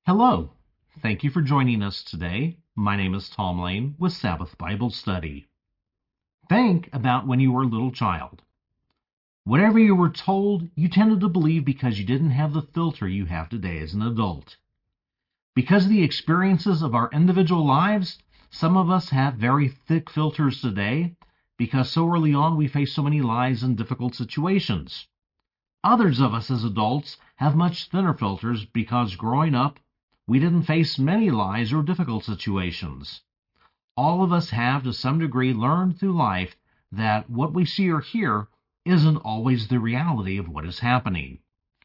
Hello. Thank you for joining us today. My name is Tom Lane with Sabbath Bible Study. Think about when you were a little child. Whatever you were told, you tended to believe because you didn't have the filter you have today as an adult. Because of the experiences of our individual lives, some of us have very thick filters today because so early on we face so many lies and difficult situations. Others of us as adults have much thinner filters because growing up, we didn't face many lies or difficult situations. All of us have, to some degree, learned through life that what we see or hear isn't always the reality of what is happening.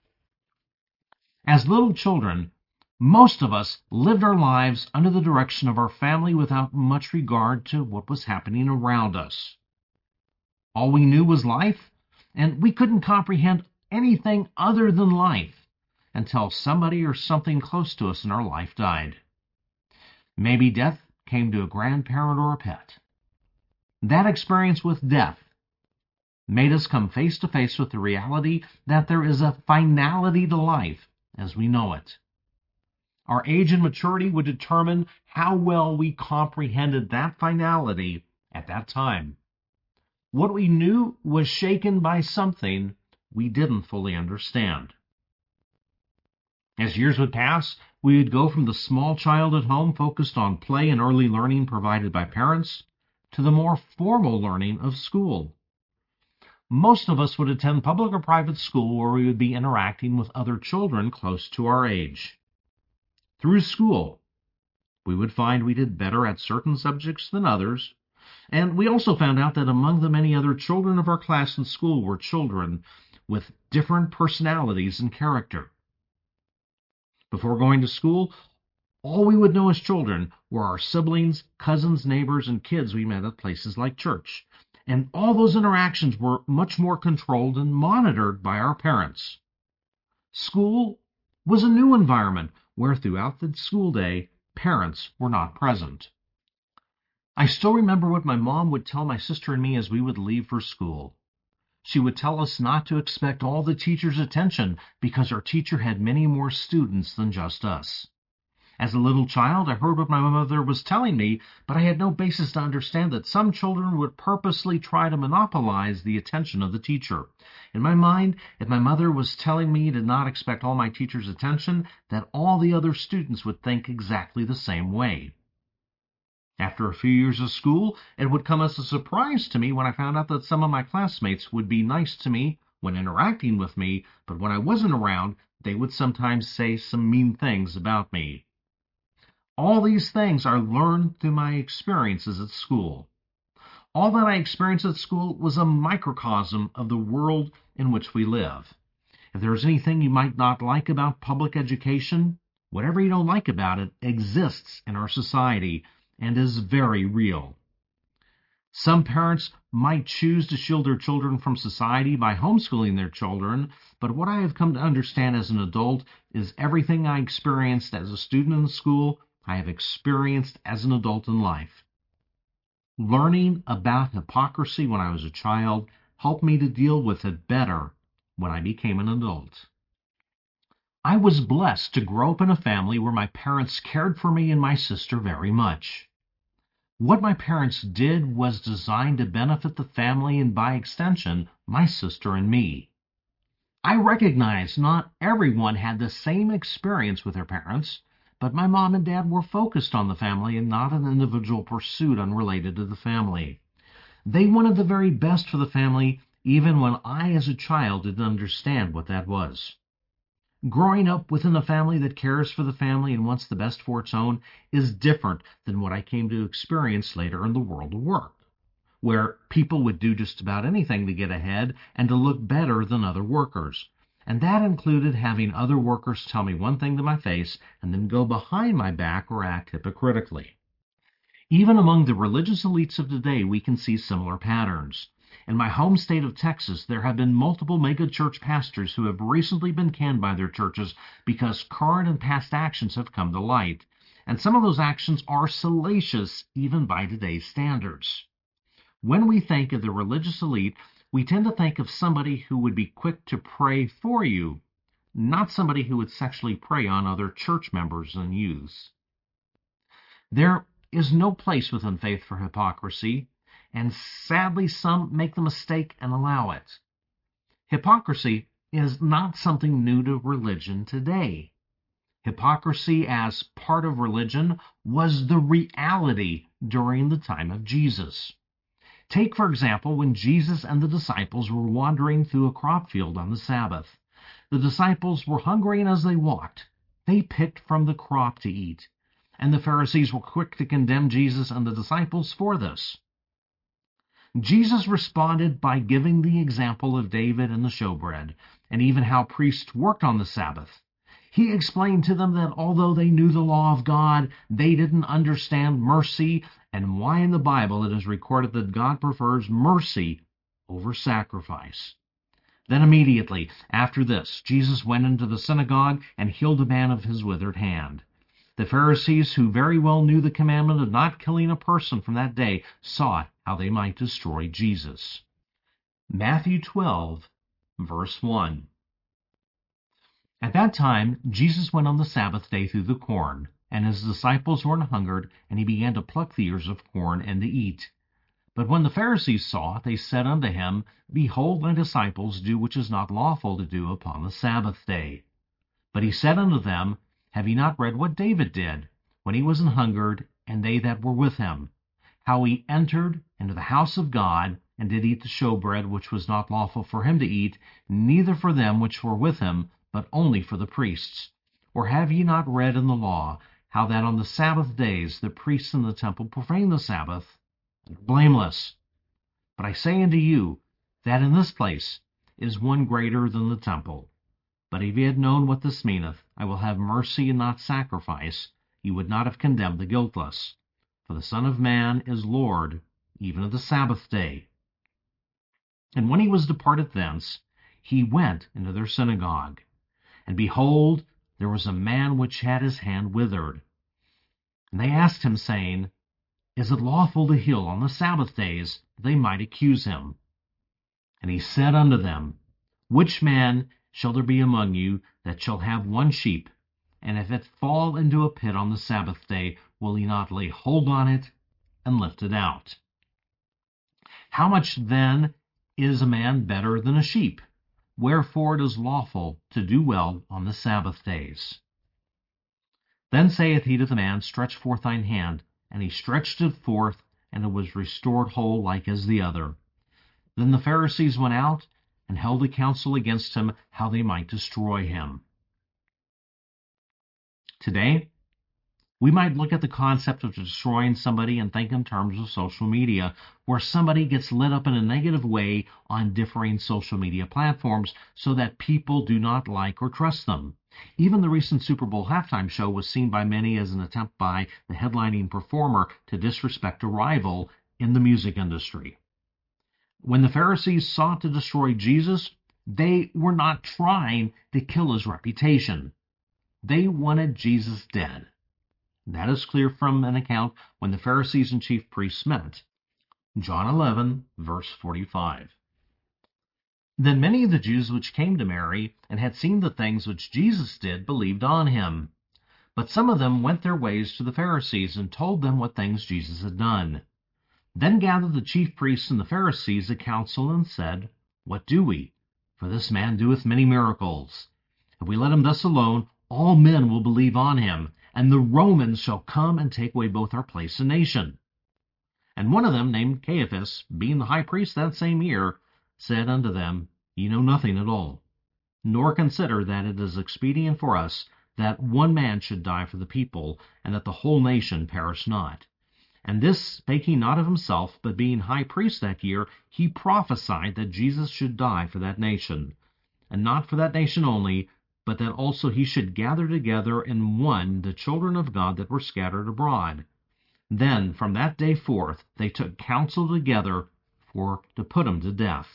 As little children, most of us lived our lives under the direction of our family without much regard to what was happening around us. All we knew was life, and we couldn't comprehend anything other than life until somebody or something close to us in our life died. Maybe death came to a grandparent or a pet. That experience with death made us come face to face with the reality that there is a finality to life as we know it. Our age and maturity would determine how well we comprehended that finality at that time. What we knew was shaken by something we didn't fully understand. As years would pass, we would go from the small child at home focused on play and early learning provided by parents to the more formal learning of school. Most of us would attend public or private school where we would be interacting with other children close to our age. Through school, we would find we did better at certain subjects than others, and we also found out that among the many other children of our class in school were children with different personalities and character. Before going to school, all we would know as children were our siblings, cousins, neighbors, and kids we met at places like church. And all those interactions were much more controlled and monitored by our parents. School was a new environment where throughout the school day, parents were not present. I still remember what my mom would tell my sister and me as we would leave for school. She would tell us not to expect all the teacher's attention because our teacher had many more students than just us. As a little child, I heard what my mother was telling me, but I had no basis to understand that some children would purposely try to monopolize the attention of the teacher. In my mind, if my mother was telling me to not expect all my teacher's attention, that all the other students would think exactly the same way. After a few years of school, it would come as a surprise to me when I found out that some of my classmates would be nice to me when interacting with me, but when I wasn't around, they would sometimes say some mean things about me. All these things I learned through my experiences at school. All that I experienced at school was a microcosm of the world in which we live. If there is anything you might not like about public education, whatever you don't like about it exists in our society and is very real. Some parents might choose to shield their children from society by homeschooling their children, but what I have come to understand as an adult is everything I experienced as a student in school, I have experienced as an adult in life. Learning about hypocrisy when I was a child helped me to deal with it better when I became an adult. I was blessed to grow up in a family where my parents cared for me and my sister very much. What my parents did was designed to benefit the family and, by extension, my sister and me. I recognize not everyone had the same experience with their parents, but my mom and dad were focused on the family and not an individual pursuit unrelated to the family. They wanted the very best for the family, even when I, as a child, didn't understand what that was. Growing up within a family that cares for the family and wants the best for its own is different than what I came to experience later in the world of work, where people would do just about anything to get ahead and to look better than other workers. And that included having other workers tell me one thing to my face and then go behind my back or act hypocritically. Even among the religious elites of today, we can see similar patterns. In my home state of Texas, there have been multiple mega-church pastors who have recently been canned by their churches because current and past actions have come to light. And some of those actions are salacious even by today's standards. When we think of the religious elite, we tend to think of somebody who would be quick to pray for you, not somebody who would sexually prey on other church members and youths. There is no place within faith for hypocrisy, and sadly some make the mistake and allow it. Hypocrisy is not something new to religion today. Hypocrisy as part of religion was the reality during the time of Jesus. Take, for example, when Jesus and the disciples were wandering through a crop field on the Sabbath. The disciples were hungry, and as they walked, they picked from the crop to eat. And the Pharisees were quick to condemn Jesus and the disciples for this. Jesus responded by giving the example of David and the showbread, and even how priests worked on the Sabbath. He explained to them that although they knew the law of God, they didn't understand mercy, and why in the Bible it is recorded that God prefers mercy over sacrifice. Then immediately after this, Jesus went into the synagogue and healed a man of his withered hand. The Pharisees, who very well knew the commandment of not killing a person from that day, sought how they might destroy Jesus. Matthew 12, verse 1. At that time, Jesus went on the Sabbath day through the corn, and his disciples were an hungered, and he began to pluck the ears of corn and to eat. But when the Pharisees saw it, they said unto him, Behold, thy disciples do which is not lawful to do upon the Sabbath day. But he said unto them, Have ye not read what David did, when he was an hungered, and they that were with him, how he entered into the house of God, and did eat the showbread which was not lawful for him to eat, neither for them which were with him, but only for the priests? Or have ye not read in the law, how that on the Sabbath days the priests in the temple profane the Sabbath, and are blameless? But I say unto you, that in this place is one greater than the temple. But if ye had known what this meaneth, I will have mercy and not sacrifice, ye would not have condemned the guiltless. For the Son of Man is Lord, even of the Sabbath day. And when he was departed thence, he went into their synagogue. And behold, there was a man which had his hand withered. And they asked him, saying, Is it lawful to heal on the Sabbath days? That they might accuse him. And he said unto them, Which man shall there be among you that shall have one sheep, and if it fall into a pit on the Sabbath day, will he not lay hold on it and lift it out? How much then is a man better than a sheep? Wherefore it is lawful to do well on the Sabbath days. Then saith he to the man, Stretch forth thine hand. And he stretched it forth, and it was restored whole like as the other. Then the Pharisees went out, and held a council against him, how they might destroy him. Today, we might look at the concept of destroying somebody and think in terms of social media, where somebody gets lit up in a negative way on differing social media platforms so that people do not like or trust them. Even the recent Super Bowl halftime show was seen by many as an attempt by the headlining performer to disrespect a rival in the music industry. When the Pharisees sought to destroy Jesus, they were not trying to kill his reputation. They wanted Jesus dead. That is clear from an account when the Pharisees and chief priests met. John 11, verse 45. Then many of the Jews which came to Mary, and had seen the things which Jesus did, believed on him. But some of them went their ways to the Pharisees, and told them what things Jesus had done. Then gathered the chief priests and the Pharisees a council, and said, What do we? For this man doeth many miracles. If we let him thus alone, all men will believe on him, and the Romans shall come and take away both our place and nation. And one of them, named Caiaphas, being the high priest that same year, said unto them, Ye know nothing at all, nor consider that it is expedient for us that one man should die for the people, and that the whole nation perish not. And this spake he not of himself, but being high priest that year, he prophesied that Jesus should die for that nation, and not for that nation only, but that also he should gather together in one the children of God that were scattered abroad. Then from that day forth they took counsel together to put him to death.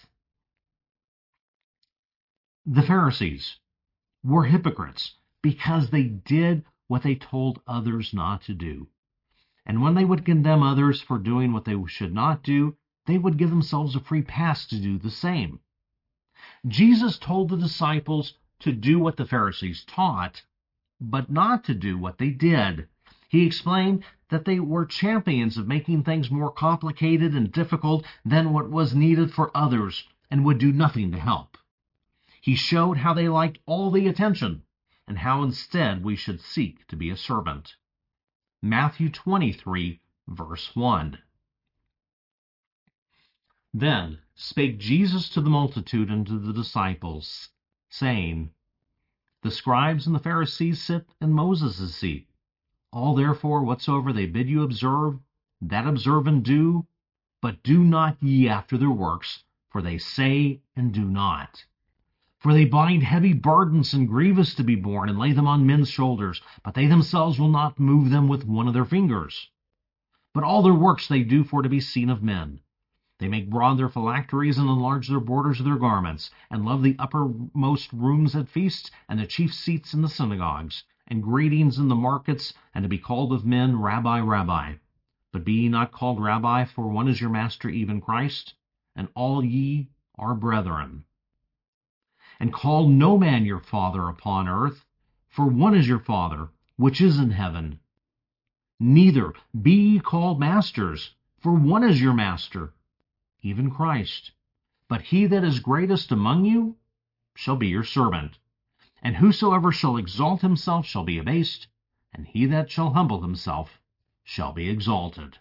The Pharisees were hypocrites because they did what they told others not to do. And when they would condemn others for doing what they should not do, they would give themselves a free pass to do the same. Jesus told the disciples to do what the Pharisees taught, but not to do what they did. He explained that they were champions of making things more complicated and difficult than what was needed for others and would do nothing to help. He showed how they liked all the attention and how instead we should seek to be a servant. Matthew 23, verse 1. Then spake Jesus to the multitude and to the disciples, saying, The scribes and the Pharisees sit in Moses' seat. All therefore whatsoever they bid you observe, that observe and do, but do not ye after their works, for they say and do not. For they bind heavy burdens and grievous to be borne, and lay them on men's shoulders, but they themselves will not move them with one of their fingers. But all their works they do for to be seen of men. They make broad their phylacteries and enlarge their borders of their garments, and love the uppermost rooms at feasts, and the chief seats in the synagogues, and greetings in the markets, and to be called of men, Rabbi, Rabbi. But be ye not called Rabbi, for one is your master, even Christ, and all ye are brethren. And call no man your father upon earth, for one is your Father, which is in heaven. Neither be ye called masters, for one is your master, even Christ. But he that is greatest among you shall be your servant. And whosoever shall exalt himself shall be abased, and he that shall humble himself shall be exalted.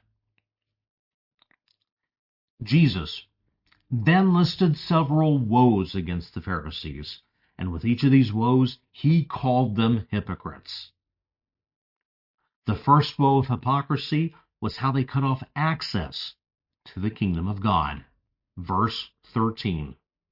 Jesus then listed several woes against the Pharisees, and with each of these woes he called them hypocrites. The first woe of hypocrisy was how they cut off access to the kingdom of God. Verse 13.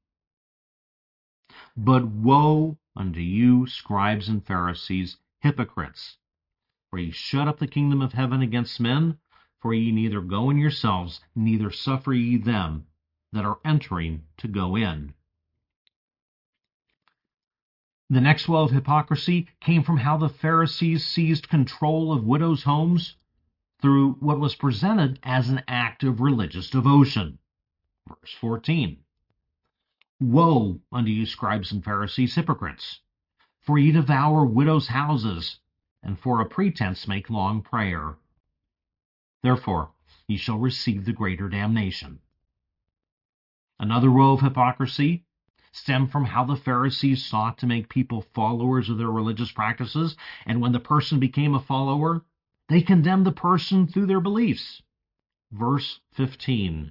But woe unto you, scribes and Pharisees, hypocrites! For ye shut up the kingdom of heaven against men, for ye neither go in yourselves, neither suffer ye them that are entering to go in. The next woe of hypocrisy came from how the Pharisees seized control of widows' homes through what was presented as an act of religious devotion. Verse 14. Woe unto you, scribes and Pharisees, hypocrites! For ye devour widows' houses, and for a pretense make long prayer. Therefore ye shall receive the greater damnation. Another woe of hypocrisy stemmed from how the Pharisees sought to make people followers of their religious practices, and when the person became a follower, they condemned the person through their beliefs. Verse 15.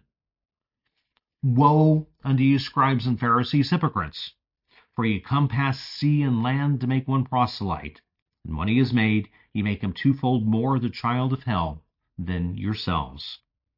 Woe unto you, scribes and Pharisees, hypocrites! For ye come past sea and land to make one proselyte, and when he is made, ye make him twofold more the child of hell than yourselves.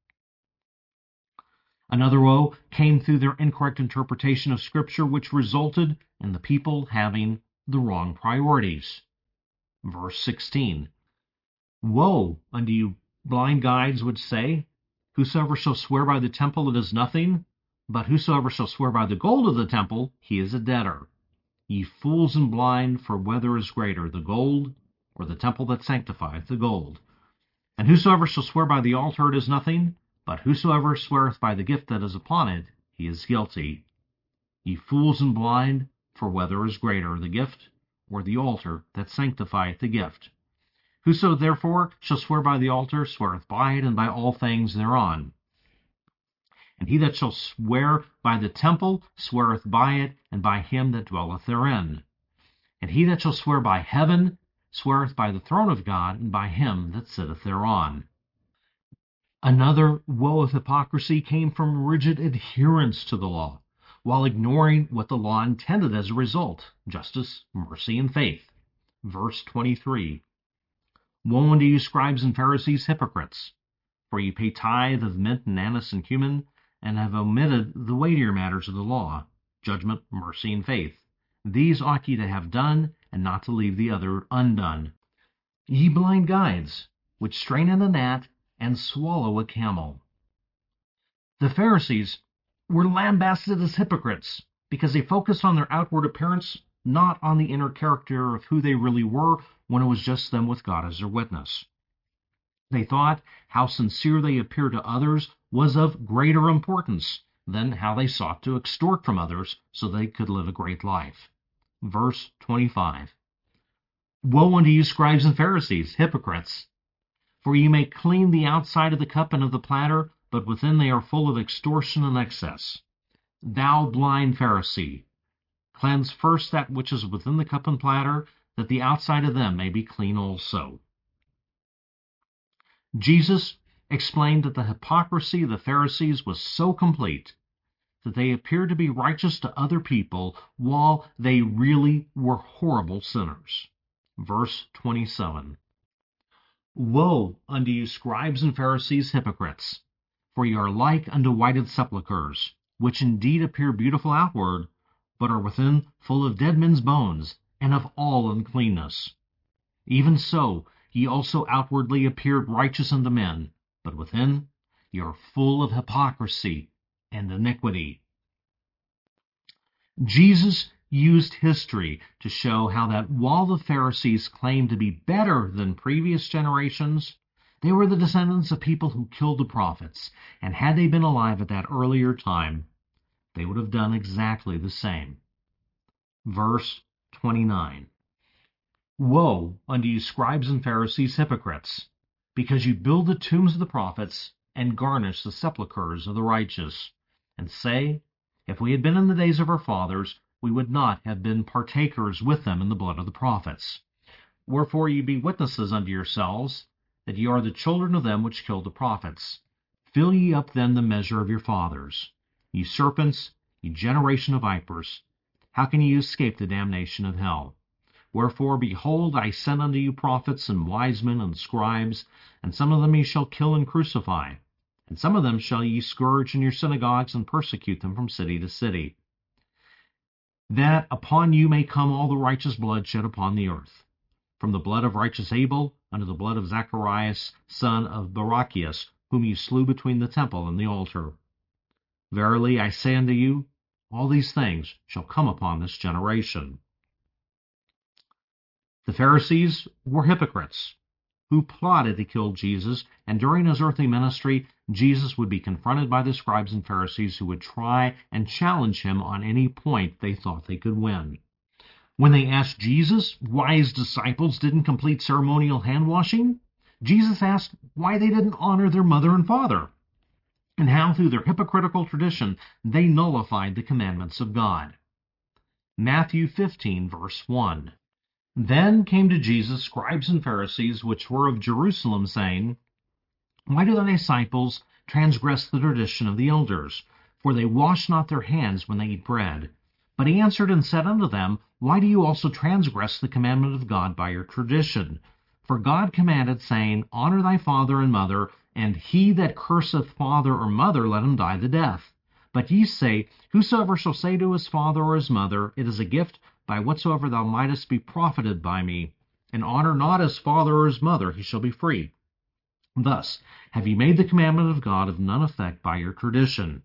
Another woe came through their incorrect interpretation of Scripture, which resulted in the people having the wrong priorities. Verse 16. Woe unto you, blind guides would say, whosoever shall swear by the temple, it is nothing, but whosoever shall swear by the gold of the temple, he is a debtor. Ye fools and blind, for whether is greater, the gold, or the temple that sanctifieth the gold? And whosoever shall swear by the altar, it is nothing, but whosoever sweareth by the gift that is upon it, he is guilty. Ye fools and blind, for whether is greater, the gift, or the altar that sanctifieth the gift? Whoso therefore shall swear by the altar sweareth by it, and by all things thereon. And he that shall swear by the temple sweareth by it, and by him that dwelleth therein. And he that shall swear by heaven sweareth by the throne of God, and by him that sitteth thereon. Another woe of hypocrisy came from rigid adherence to the law, while ignoring what the law intended as a result: justice, mercy, and faith. Verse 23. Woe unto you, scribes and Pharisees, hypocrites! For ye pay tithe of mint and anise and cumin, and have omitted the weightier matters of the law: judgment, mercy, and faith. These ought ye to have done, and not to leave the other undone. Ye blind guides, which strain in a gnat and swallow a camel. The Pharisees were lambasted as hypocrites because they focused on their outward appearance, not on the inner character of who they really were when it was just them with God as their witness. They thought how sincere they appeared to others was of greater importance than how they sought to extort from others so they could live a great life. Verse 25. Woe unto you, scribes and Pharisees, hypocrites! For ye may clean the outside of the cup and of the platter, but within they are full of extortion and excess. Thou blind Pharisee, cleanse first that which is within the cup and platter, that the outside of them may be clean also. Jesus explained that the hypocrisy of the Pharisees was so complete that they appeared to be righteous to other people while they really were horrible sinners. Verse 27. Woe unto you, scribes and Pharisees, hypocrites! For ye are like unto whited sepulchres, which indeed appear beautiful outward, but are within full of dead men's bones, and of all uncleanness. Even so, ye also outwardly appeared righteous unto men, but within ye are full of hypocrisy and iniquity. Jesus used history to show how that while the Pharisees claimed to be better than previous generations, they were the descendants of people who killed the prophets, and had they been alive at that earlier time, they would have done exactly the same. Verse 29. Woe unto you, scribes and Pharisees, hypocrites! Because you build the tombs of the prophets, and garnish the sepulchres of the righteous, and say, If we had been in the days of our fathers, we would not have been partakers with them in the blood of the prophets. Wherefore ye be witnesses unto yourselves, that ye are the children of them which killed the prophets. Fill ye up then the measure of your fathers. Ye serpents, ye generation of vipers, how can ye escape the damnation of hell? Wherefore, behold, I send unto you prophets and wise men and scribes, and some of them ye shall kill and crucify, and some of them shall ye scourge in your synagogues and persecute them from city to city, that upon you may come all the righteous blood shed upon the earth, from the blood of righteous Abel unto the blood of Zacharias, son of Barachias, whom you slew between the temple and the altar. Verily I say unto you, all these things shall come upon this generation. The Pharisees were hypocrites who plotted to kill Jesus, and during his earthly ministry, Jesus would be confronted by the scribes and Pharisees who would try and challenge him on any point they thought they could win. When they asked Jesus why his disciples didn't complete ceremonial hand-washing, Jesus asked why they didn't honor their mother and father, and how through their hypocritical tradition they nullified the commandments of God. Matthew 15, verse 1. Then came to Jesus scribes and Pharisees which were of Jerusalem, saying, Why do thy disciples transgress the tradition of the elders? For they wash not their hands when they eat bread. But he answered and said unto them, Why do you also transgress the commandment of God by your tradition? For God commanded, saying, Honor thy father and mother, and he that curseth father or mother, let him die the death. But ye say, Whosoever shall say to his father or his mother, It is a gift, by whatsoever thou mightest be profited by me, and honor not his father or his mother, he shall be free. Thus have ye made the commandment of God of none effect by your tradition.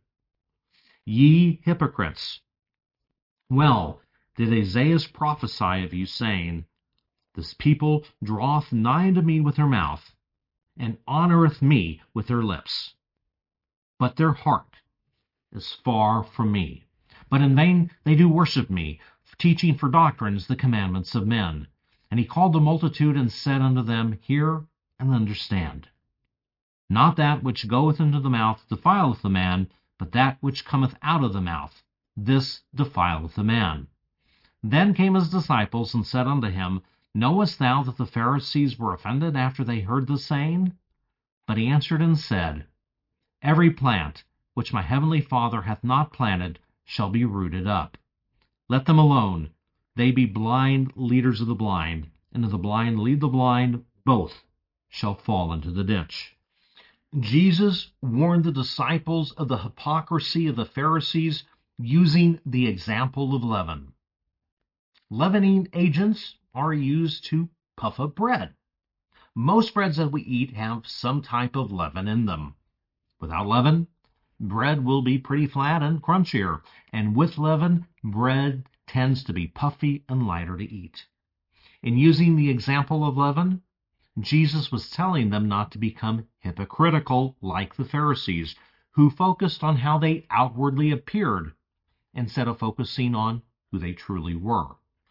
Ye hypocrites! Well did Isaiah prophesy of you, saying, This people draweth nigh unto me with their mouth, and honoureth me with their lips. But their heart is far from me. But in vain they do worship me, teaching for doctrines the commandments of men. And he called the multitude, and said unto them, Hear and understand. Not that which goeth into the mouth defileth the man, but that which cometh out of the mouth, this defileth the man. Then came his disciples, and said unto him, Knowest thou that the Pharisees were offended after they heard this saying? But he answered and said, Every plant which my heavenly Father hath not planted shall be rooted up. Let them alone. They be blind leaders of the blind, and if the blind lead the blind, both shall fall into the ditch. Jesus warned the disciples of the hypocrisy of the Pharisees using the example of leaven. Leavening agents are used to puff up bread. Most breads that we eat have some type of leaven in them. Without leaven, bread will be pretty flat and crunchier, and with leaven, bread tends to be puffy and lighter to eat. In using the example of leaven, Jesus was telling them not to become hypocritical like the Pharisees, who focused on how they outwardly appeared instead of focusing on who they truly were.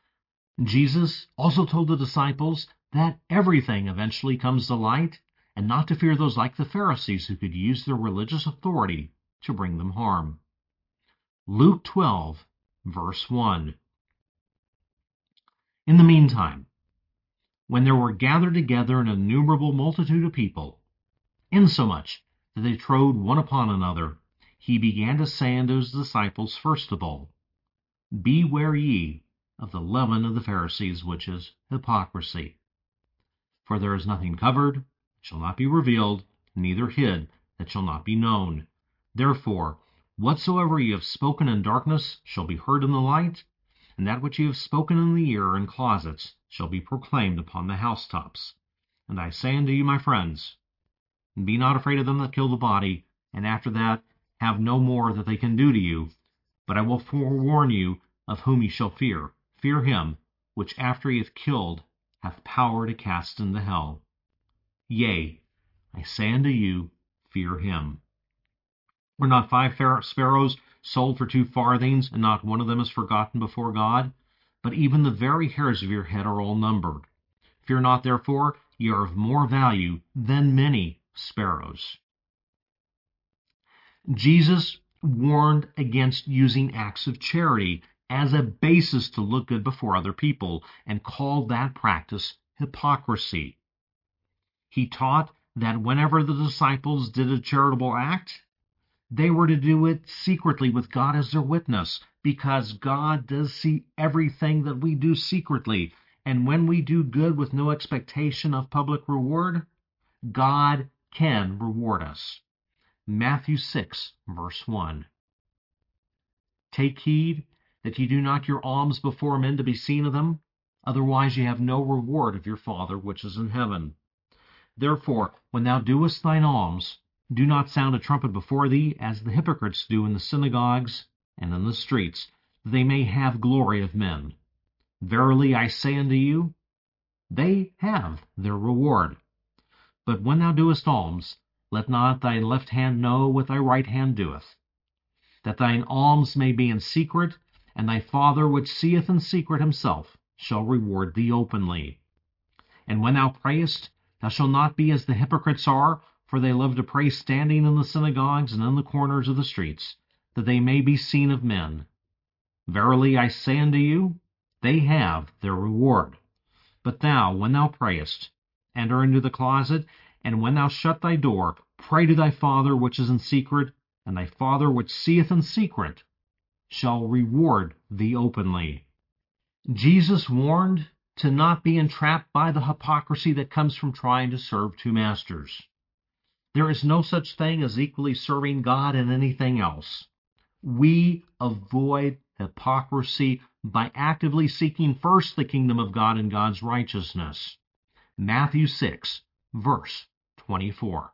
Jesus also told the disciples that everything eventually comes to light, and not to fear those like the Pharisees who could use their religious authority to bring them harm. Luke 12, verse 1. In the meantime, when there were gathered together an innumerable multitude of people, insomuch that they trode one upon another, he began to say unto his disciples first of all, Beware ye of the leaven of the Pharisees, which is hypocrisy. For there is nothing covered that shall not be revealed, neither hid that shall not be known. Therefore, whatsoever ye have spoken in darkness shall be heard in the light, and that which ye have spoken in the ear in closets shall be proclaimed upon the housetops. And I say unto you, my friends, be not afraid of them that kill the body, and after that have no more that they can do to you. But I will forewarn you of whom ye shall fear. Fear him, which after he hath killed hath power to cast into hell. Yea, I say unto you, fear him. Were not 5 sparrows sold for 2 farthings, and not one of them is forgotten before God? But even the very hairs of your head are all numbered. Fear not, therefore, ye are of more value than many sparrows. Jesus warned against using acts of charity as a basis to look good before other people, and called that practice hypocrisy. He taught that whenever the disciples did a charitable act, they were to do it secretly with God as their witness, because God does see everything that we do secretly. And when we do good with no expectation of public reward, God can reward us. Matthew 6, verse 1. Take heed that ye do not your alms before men to be seen of them, otherwise ye have no reward of your Father which is in heaven. Therefore, when thou doest thine alms, do not sound a trumpet before thee, as the hypocrites do in the synagogues and in the streets, that they may have glory of men. Verily I say unto you, they have their reward. But when thou doest alms, let not thy left hand know what thy right hand doeth, that thine alms may be in secret, and thy Father which seeth in secret himself shall reward thee openly. And when thou prayest, thou shalt not be as the hypocrites are, for they love to pray standing in the synagogues and in the corners of the streets, that they may be seen of men. Verily I say unto you, they have their reward. But thou, when thou prayest, enter into the closet, and when thou shut thy door, pray to thy Father which is in secret, and thy Father which seeth in secret shall reward thee openly. Jesus warned to not be entrapped by the hypocrisy that comes from trying to serve 2 masters. There is no such thing as equally serving God and anything else. We avoid hypocrisy by actively seeking first the kingdom of God and God's righteousness. Matthew 6, verse 24.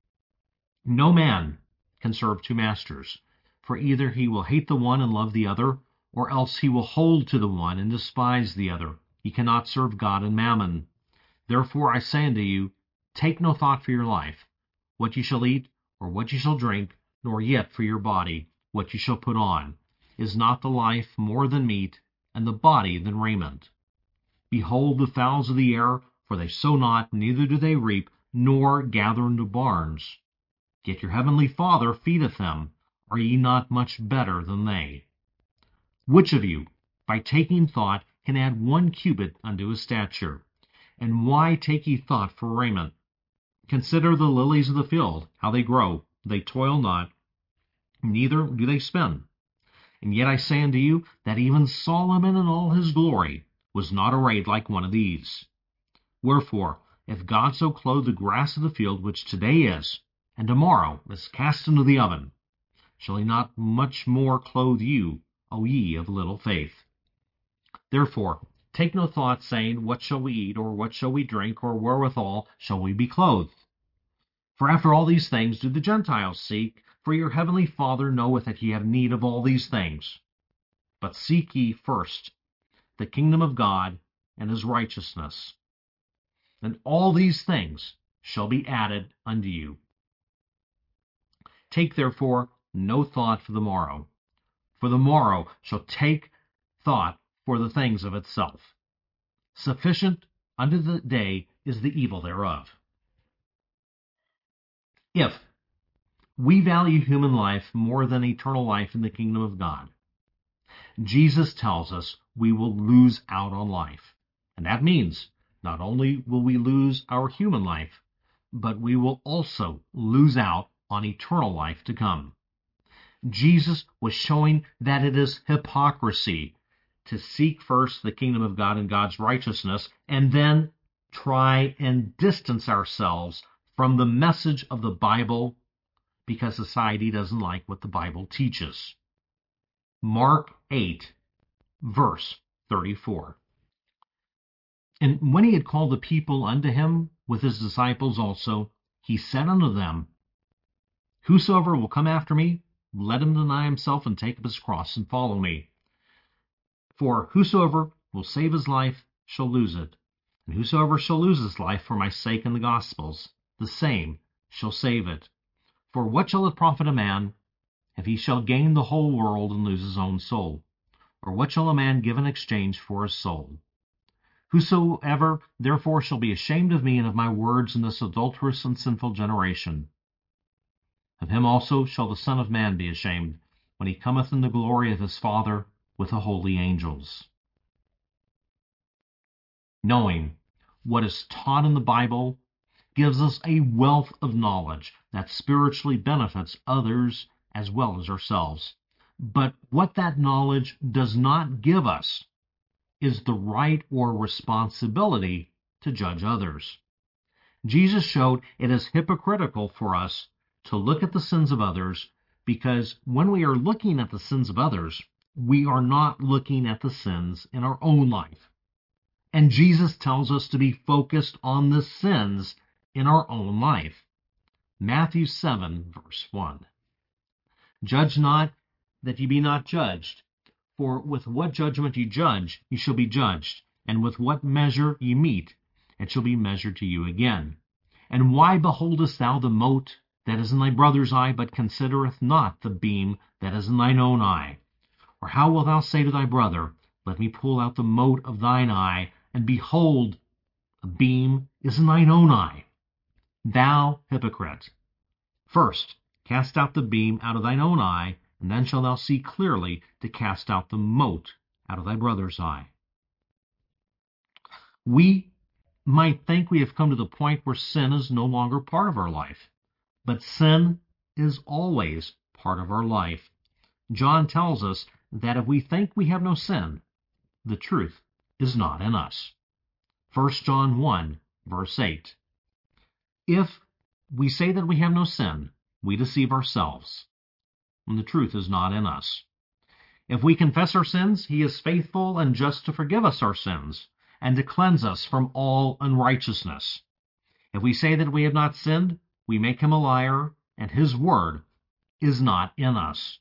No man can serve 2 masters, for either he will hate the one and love the other, or else he will hold to the one and despise the other. He cannot serve God and mammon. Therefore I say unto you, take no thought for your life, what ye shall eat, or what ye shall drink, nor yet for your body, what ye shall put on. Is not the life more than meat, and the body than raiment? Behold the fowls of the air, for they sow not, neither do they reap, nor gather into barns. Yet your heavenly Father feedeth them. Are ye not much better than they? Which of you, by taking thought, can add 1 cubit unto his stature? And why take ye thought for raiment? Consider the lilies of the field, how they grow. They toil not, neither do they spin. And yet I say unto you, that even Solomon in all his glory was not arrayed like one of these. Wherefore, if God so clothe the grass of the field, which today is, and tomorrow is cast into the oven, shall he not much more clothe you, O ye of little faith? Therefore, take no thought, saying, what shall we eat, or what shall we drink, or wherewithal shall we be clothed? For after all these things do the Gentiles seek, for your heavenly Father knoweth that ye have need of all these things. But seek ye first the kingdom of God and his righteousness, and all these things shall be added unto you. Take therefore no thought for the morrow shall take thought for the things of itself. Sufficient unto the day is the evil thereof. If we value human life more than eternal life in the kingdom of God, Jesus tells us we will lose out on life. And that means not only will we lose our human life, but we will also lose out on eternal life to come. Jesus was showing that it is hypocrisy to seek first the kingdom of God and God's righteousness, and then try and distance ourselves from the message of the Bible because society doesn't like what the Bible teaches. Mark 8, verse 34. And when he had called the people unto him with his disciples also, he said unto them, Whosoever will come after me, let him deny himself and take up his cross and follow me. For whosoever will save his life shall lose it, and whosoever shall lose his life for my sake and the gospel's, the same shall save it. For what shall it profit a man, if he shall gain the whole world and lose his own soul? Or what shall a man give in exchange for his soul? Whosoever therefore shall be ashamed of me and of my words in this adulterous and sinful generation, of him also shall the Son of Man be ashamed, when he cometh in the glory of his Father with the holy angels. Knowing what is taught in the Bible gives us a wealth of knowledge that spiritually benefits others as well as ourselves. But what that knowledge does not give us is the right or responsibility to judge others. Jesus showed it is hypocritical for us to look at the sins of others, because when we are looking at the sins of others, we are not looking at the sins in our own life. And Jesus tells us to be focused on the sins in our own life. Matthew 7, verse 1. Judge not, that ye be not judged. For with what judgment ye judge, ye shall be judged. And with what measure ye mete, it shall be measured to you again. And why beholdest thou the mote that is in thy brother's eye, but considereth not the beam that is in thine own eye? Or how wilt thou say to thy brother, Let me pull out the mote of thine eye, and behold, a beam is in thine own eye? Thou hypocrite! First cast out the beam out of thine own eye, and then shalt thou see clearly to cast out the mote out of thy brother's eye. We might think we have come to the point where sin is no longer part of our life, but sin is always part of our life. John tells us that if we think we have no sin, the truth is not in us. 1 John 1, verse 8. If we say that we have no sin, we deceive ourselves, and the truth is not in us. If we confess our sins, he is faithful and just to forgive us our sins and to cleanse us from all unrighteousness. If we say that we have not sinned, we make him a liar, and his word is not in us.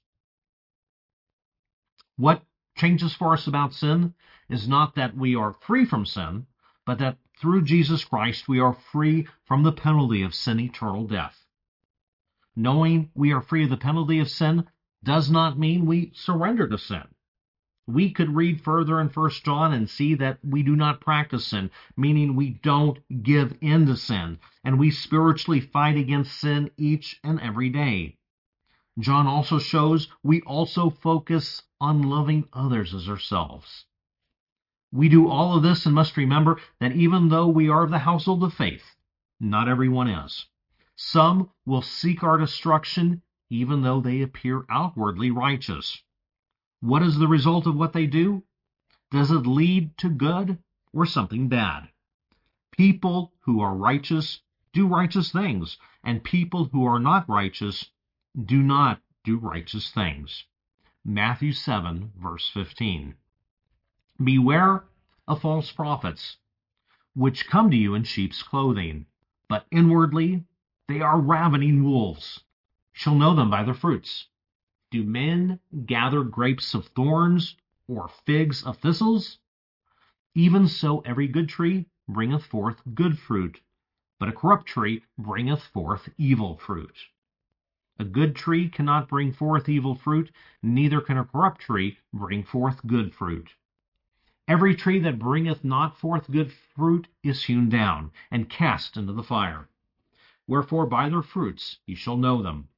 What changes for us about sin is not that we are free from sin, but that through Jesus Christ we are free from the penalty of sin, eternal death. Knowing we are free of the penalty of sin does not mean we surrender to sin. We could read further in 1 John and see that we do not practice sin, meaning we don't give in to sin, and we spiritually fight against sin each and every day. John also shows we also focus on loving others as ourselves. We do all of this and must remember that even though we are of the household of faith, not everyone is. Some will seek our destruction even though they appear outwardly righteous. What is the result of what they do? Does it lead to good or something bad? People who are righteous do righteous things, and people who are not righteous do not do righteous things. Matthew 7, verse 15. Beware of false prophets, which come to you in sheep's clothing, but inwardly they are ravening wolves. You shall know them by their fruits. Do men gather grapes of thorns or figs of thistles? Even so every good tree bringeth forth good fruit, but a corrupt tree bringeth forth evil fruit. A good tree cannot bring forth evil fruit, neither can a corrupt tree bring forth good fruit. Every tree that bringeth not forth good fruit is hewn down, and cast into the fire. Wherefore by their fruits ye shall know them.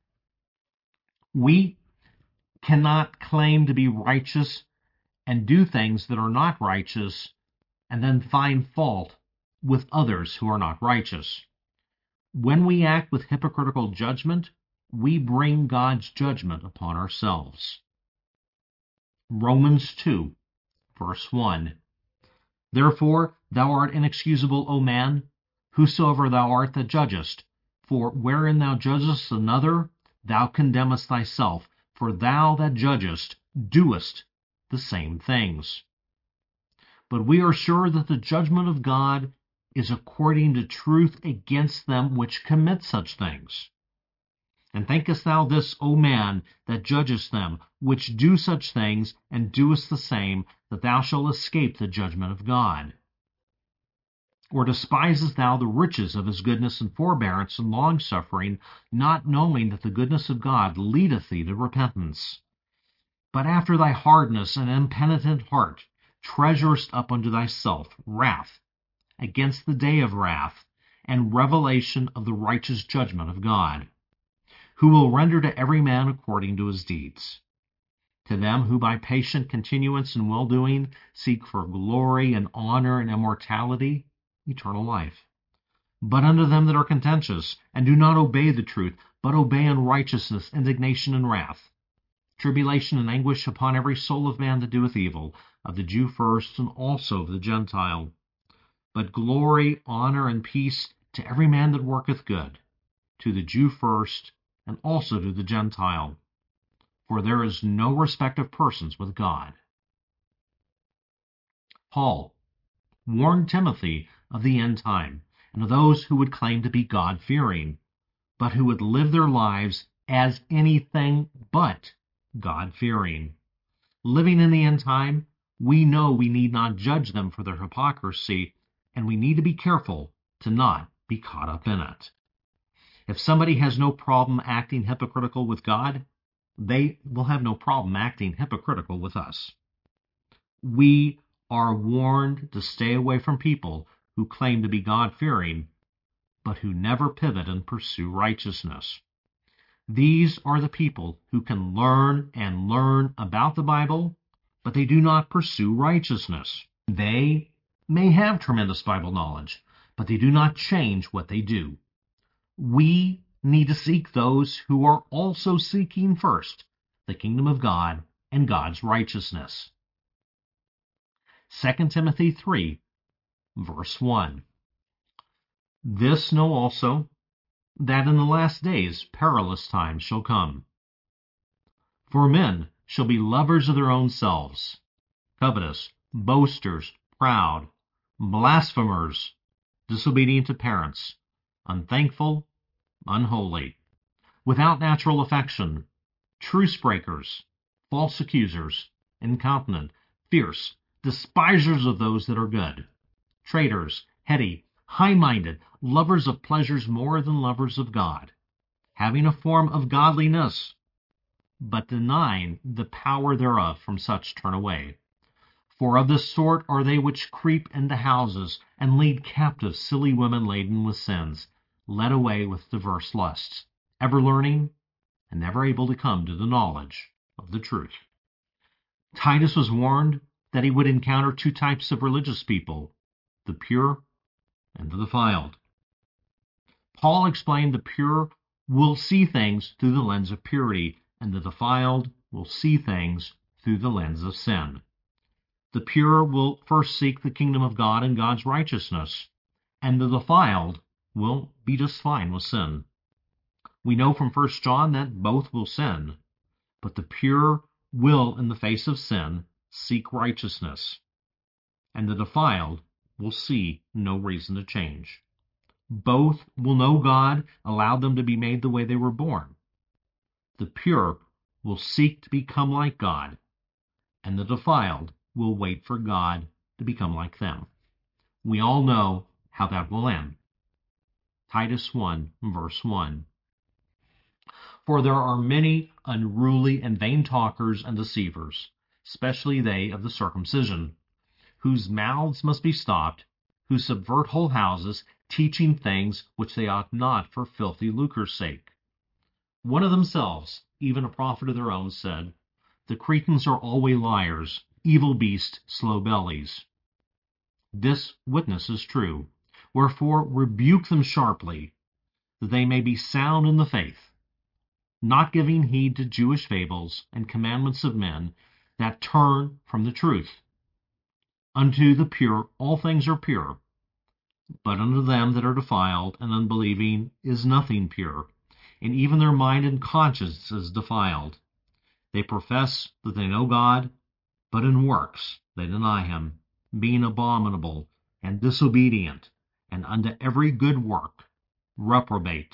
We cannot claim to be righteous and do things that are not righteous and then find fault with others who are not righteous. When we act with hypocritical judgment, we bring God's judgment upon ourselves. Romans 2, verse 1. Therefore thou art inexcusable, O man, whosoever thou art that judgest. For wherein thou judgest another, thou condemnest thyself. For thou that judgest doest the same things. But we are sure that the judgment of God is according to truth against them which commit such things. And thinkest thou this, O man, that judgest them, which do such things, and doest the same, that thou shalt escape the judgment of God? Or despisest thou the riches of his goodness and forbearance and longsuffering, not knowing that the goodness of God leadeth thee to repentance? But after thy hardness and impenitent heart treasurest up unto thyself wrath against the day of wrath and revelation of the righteous judgment of God, who will render to every man according to his deeds. To them who by patient continuance in well-doing seek for glory and honor and immortality, eternal life. But unto them that are contentious, and do not obey the truth, but obey unrighteousness, indignation, and wrath, tribulation and anguish upon every soul of man that doeth evil, of the Jew first, and also of the Gentile. But glory, honor, and peace to every man that worketh good, to the Jew first, and also to the Gentile. For there is no respect of persons with God. Paul warned Timothy of the end time, and of those who would claim to be God-fearing, but who would live their lives as anything but God-fearing. Living in the end time, we know we need not judge them for their hypocrisy, and we need to be careful to not be caught up in it. If somebody has no problem acting hypocritical with God, they will have no problem acting hypocritical with us. We are warned to stay away from people who claim to be God-fearing, but who never pivot and pursue righteousness. These are the people who can learn and learn about the Bible, but they do not pursue righteousness. They may have tremendous Bible knowledge, but they do not change what they do. We need to seek those who are also seeking first the kingdom of God and God's righteousness. 2 Timothy 3, verse 1. This know also, that in the last days perilous times shall come. For men shall be lovers of their own selves, covetous, boasters, proud, blasphemers, disobedient to parents, unthankful, unholy, without natural affection, truce breakers, false accusers, incontinent, fierce, despisers of those that are good, traitors, heady, high-minded, lovers of pleasures more than lovers of God, having a form of godliness, but denying the power thereof. From such turn away. For of this sort are they which creep into houses, and lead captive silly women laden with sins, led away with diverse lusts, ever learning, and never able to come to the knowledge of the truth. Titus was warned that he would encounter two types of religious people, the pure and the defiled. Paul explained the pure will see things through the lens of purity, and the defiled will see things through the lens of sin. The pure will first seek the kingdom of God and God's righteousness, and the defiled will be just fine with sin. We know from 1 John that both will sin, but the pure will, in the face of sin, seek righteousness, and the defiled will see no reason to change. Both will know God allowed them to be made the way they were born. The pure will seek to become like God, and the defiled will wait for God to become like them. We all know how that will end. Titus 1, verse 1. For there are many unruly and vain talkers and deceivers, especially they of the circumcision, whose mouths must be stopped, who subvert whole houses, teaching things which they ought not for filthy lucre's sake. One of themselves, even a prophet of their own, said, The Cretans are always liars, evil beasts, slow bellies. This witness is true. Wherefore rebuke them sharply, that they may be sound in the faith, not giving heed to Jewish fables and commandments of men that turn from the truth. Unto the pure all things are pure, but unto them that are defiled and unbelieving is nothing pure, and even their mind and conscience is defiled. They profess that they know God, but in works they deny him, being abominable and disobedient, and unto every good work reprobate.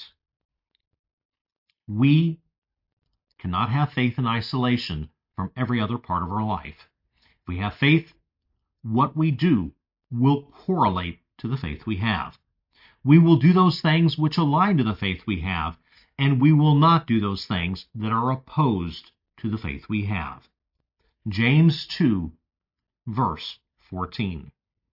We cannot have faith in isolation from every other part of our life. If we have faith, what we do will correlate to the faith we have. We will do those things which align to the faith we have, and we will not do those things that are opposed to the faith we have. James 2, verse 14.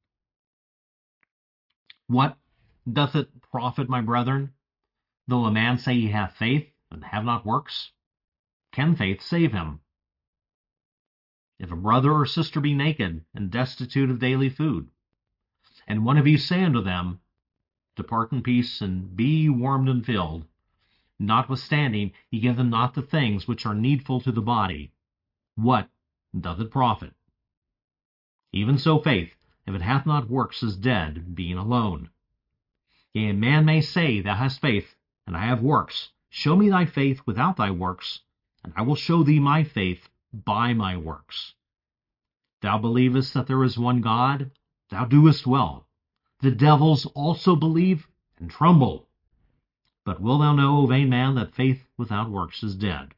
What doth it profit, my brethren, though a man say he hath faith, and have not works? Can faith save him? If a brother or sister be naked, and destitute of daily food, and one of you say unto them, Depart in peace, and be ye warmed and filled, notwithstanding ye give them not the things which are needful to the body, what doth it profit? Even so faith, if it hath not works, is dead, being alone. Yea, a man may say, Thou hast faith, and I have works. Show me thy faith without thy works, and I will show thee my faith by my works. Thou believest that there is one God? Thou doest well. The devils also believe and tremble. But wilt thou know, O vain man, that faith without works is dead?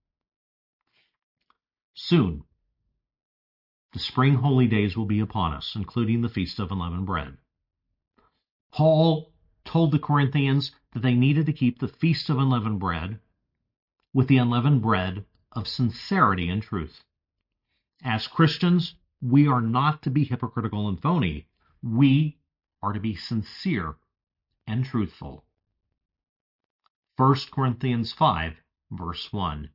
Soon, the spring holy days will be upon us, including the Feast of Unleavened Bread. Paul told the Corinthians that they needed to keep the Feast of Unleavened Bread with the unleavened bread of sincerity and truth. As Christians, we are not to be hypocritical and phony. We are to be sincere and truthful. 1 Corinthians 5, verse 1.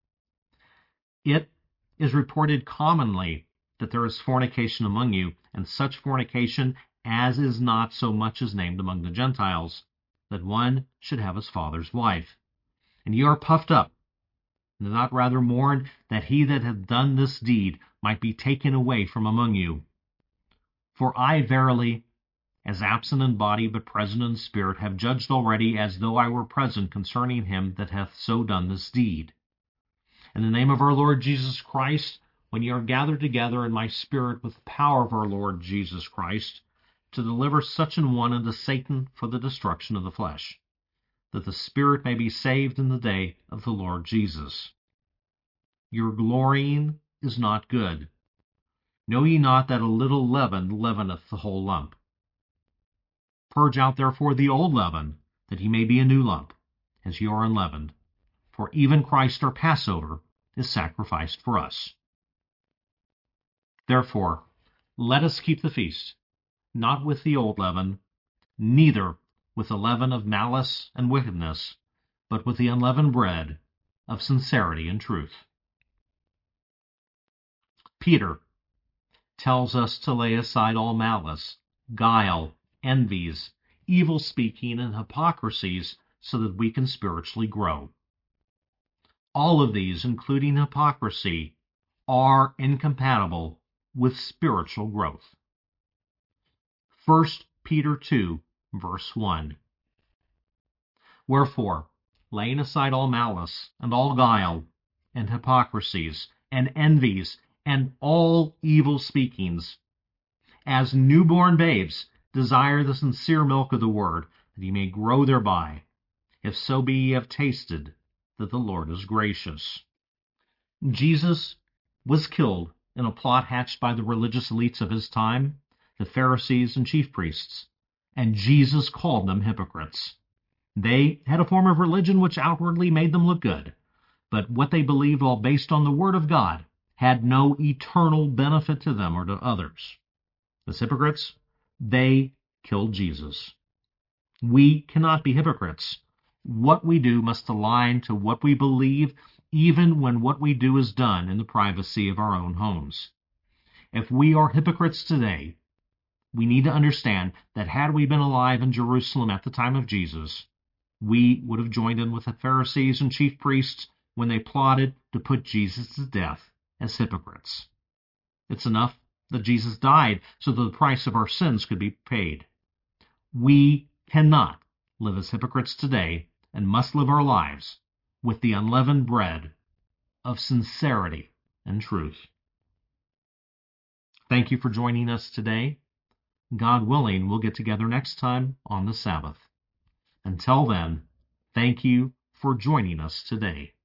It is reported commonly that there is fornication among you, and such fornication as is not so much as named among the Gentiles, that one should have his father's wife. And ye are puffed up, and do not rather mourn that he that hath done this deed might be taken away from among you. For I verily, as absent in body but present in spirit, have judged already as though I were present concerning him that hath so done this deed. In the name of our Lord Jesus Christ, when ye are gathered together in my spirit with the power of our Lord Jesus Christ, to deliver such an one unto Satan for the destruction of the flesh, that the spirit may be saved in the day of the Lord Jesus. Your glorying is not good. Know ye not that a little leaven leaveneth the whole lump? Purge out therefore the old leaven, that ye may be a new lump, as ye are unleavened. For even Christ our Passover is sacrificed for us. Therefore, let us keep the feast, not with the old leaven, neither with the leaven of malice and wickedness, but with the unleavened bread of sincerity and truth. Peter tells us to lay aside all malice, guile, envies, evil speaking, and hypocrisies, so that we can spiritually grow. All of these, including hypocrisy, are incompatible with spiritual growth. 1 Peter 2, verse 1. Wherefore, laying aside all malice, and all guile, and hypocrisies, and envies, and all evil speakings, as newborn babes, desire the sincere milk of the word, that ye may grow thereby, if so be ye have tasted that the Lord is gracious. Jesus was killed in a plot hatched by the religious elites of his time, the Pharisees and chief priests, and Jesus called them hypocrites. They had a form of religion which outwardly made them look good, but what they believed, all based on the Word of God, had no eternal benefit to them or to others. As hypocrites, they killed Jesus. We cannot be hypocrites. What we do must align to what we believe, even when what we do is done in the privacy of our own homes. If we are hypocrites today, we need to understand that had we been alive in Jerusalem at the time of Jesus, we would have joined in with the Pharisees and chief priests when they plotted to put Jesus to death as hypocrites. It's enough that Jesus died so that the price of our sins could be paid. We cannot live as hypocrites today and must live our lives with the unleavened bread of sincerity and truth. Thank you for joining us today. God willing, we'll get together next time on the Sabbath. Until then, thank you for joining us today.